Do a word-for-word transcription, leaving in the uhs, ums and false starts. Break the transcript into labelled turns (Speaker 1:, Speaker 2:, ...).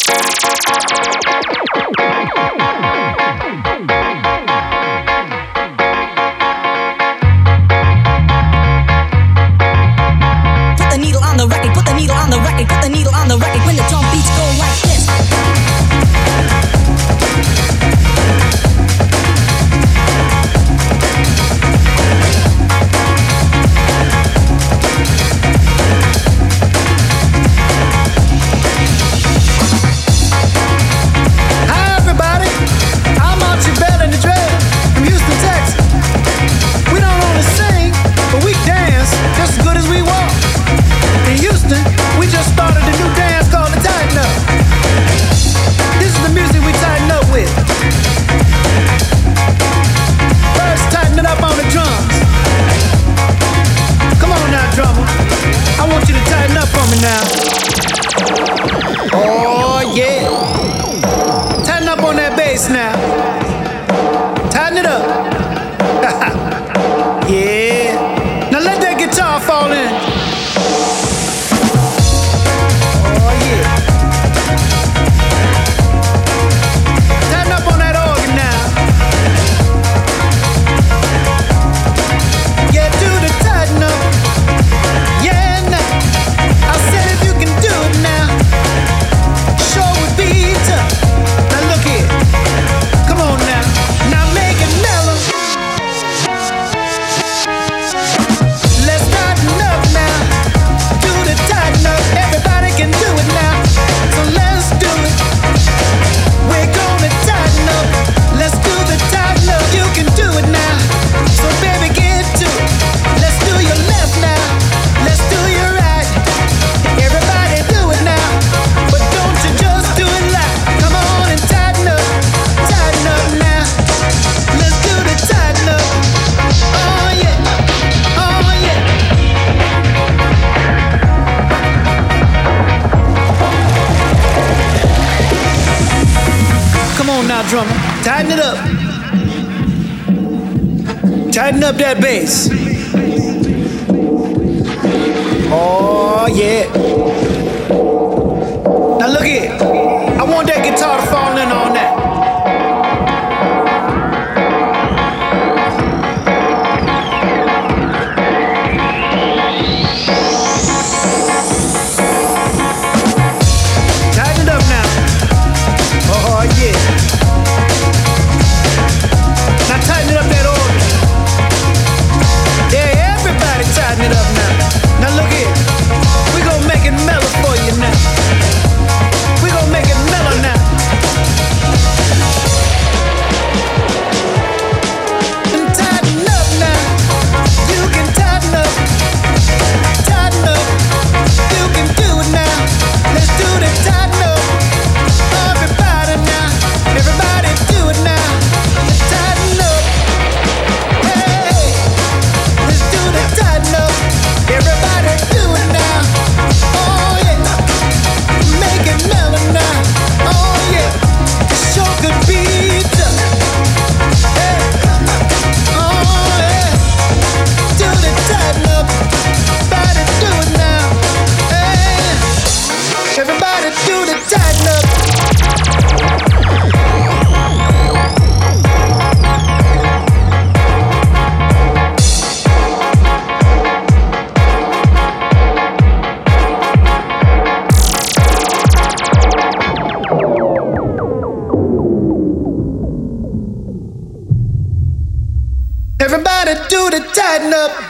Speaker 1: Drummer, tighten it up. Tighten up that bass. Oh yeah. Now look here. I want that guitar to fall in on that. Tighten it up now. Oh yeah. Now tighten it up that organ. Yeah, everybody tighten it up now. Now look here. We gon' make it mellow for you now. We gon' make it mellow now. And tighten up now. You can tighten up. Tighten up. You can do it now. Let's do the tighten up. Everybody now. Everybody do it now. Tighten up. Hey, let's do the tighten up. Everybody do it now. Oh yeah, make it mellow now. Oh yeah, sure could beat up. Hey, oh yeah, do the tighten up. Everybody do it now. Hey, everybody do the tighten up. Everybody do the tighten up.